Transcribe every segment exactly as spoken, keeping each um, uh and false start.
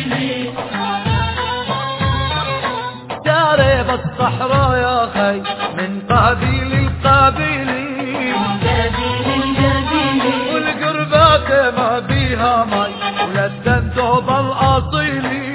الجبيلي داري بالصحراء يا خي من قابيل القابيلي والقربات ما بيها مي ولا الدندوب الاصيلي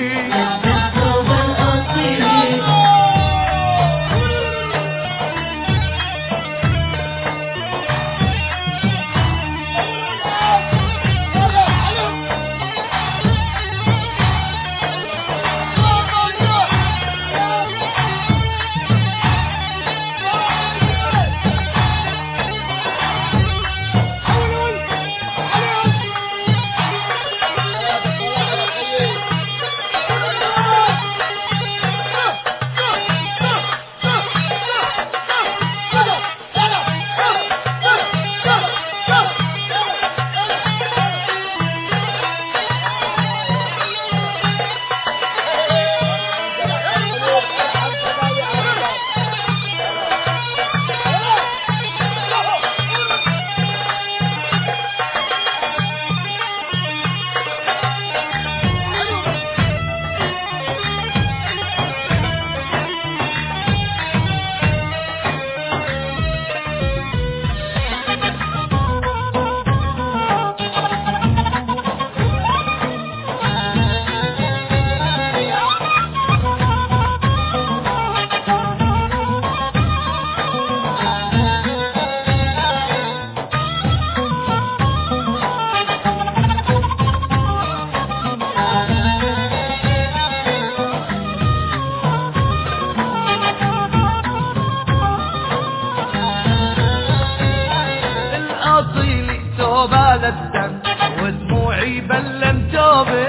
الدم ودموعي بلم توبي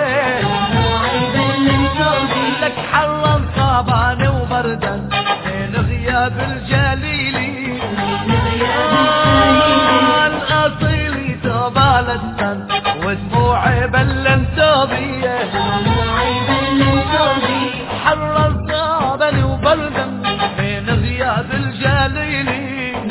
لك حرا صابان وبردا من غياب الجليلي الاصيلي توبال الدم ودموعي بلم توبي حرا صابان وبردا من غياب الجليلي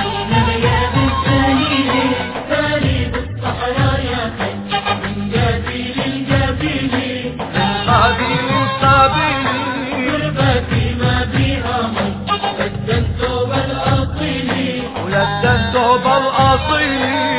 الدندوب الأصيلي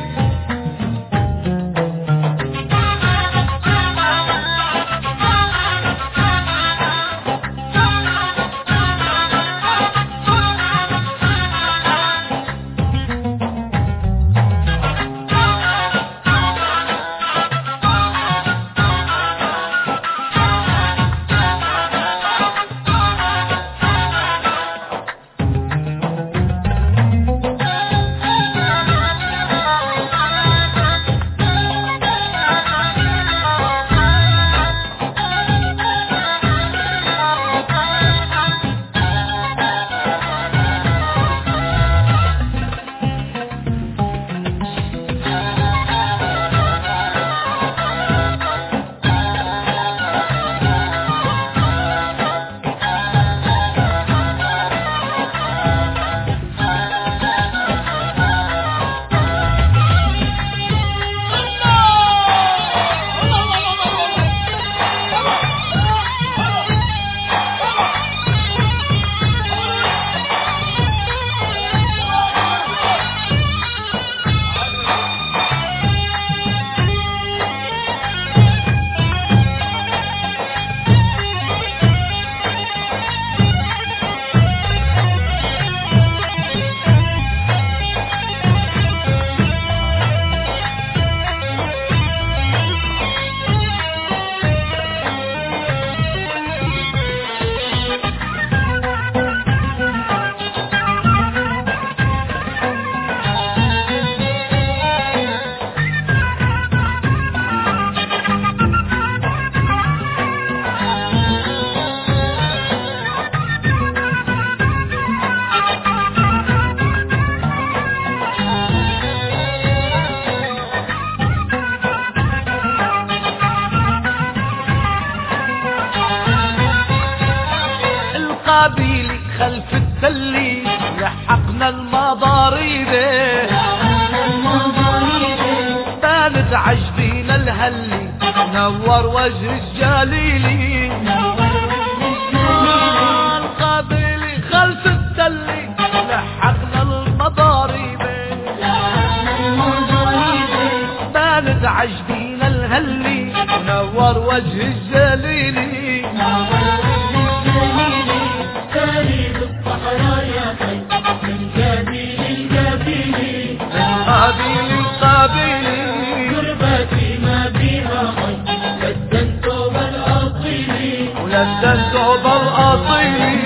قابيلي خلف التلي لحقنا المضاريب بانت عجبين الهلي نور وجه الجليلي القابلي خلف التلي لحقنا المضاريب ما نزعج بينا الهلي ونور وجه الجليلي تاريخ الصحراء يا خي من قابيل القابيلي قابيل القابيلي قربتي ما بيها خي لدن ثوب الأصيلي ولدن ثوب الأصيلي